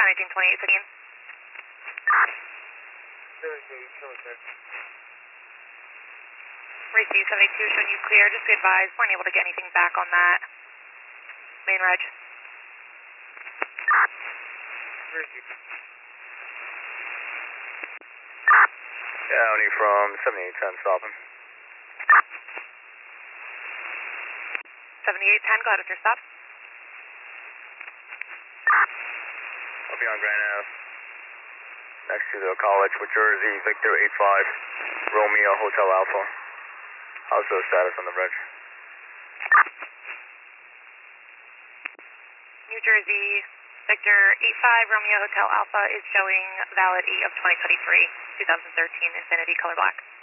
1828, 15. Receive 72, showing you clear. Just be advised, weren't able to get anything back on that main reg. County from 7810, stopping. 7810, go ahead with your stop. I'll be on Grand Ave. Next to the college with Jersey, Victor 85, Romeo Hotel Alpha. How's the status on the reg? New Jersey, Victor 85, Romeo Hotel Alpha is showing valid 8 of 2023, 2013, Infinity Color Black.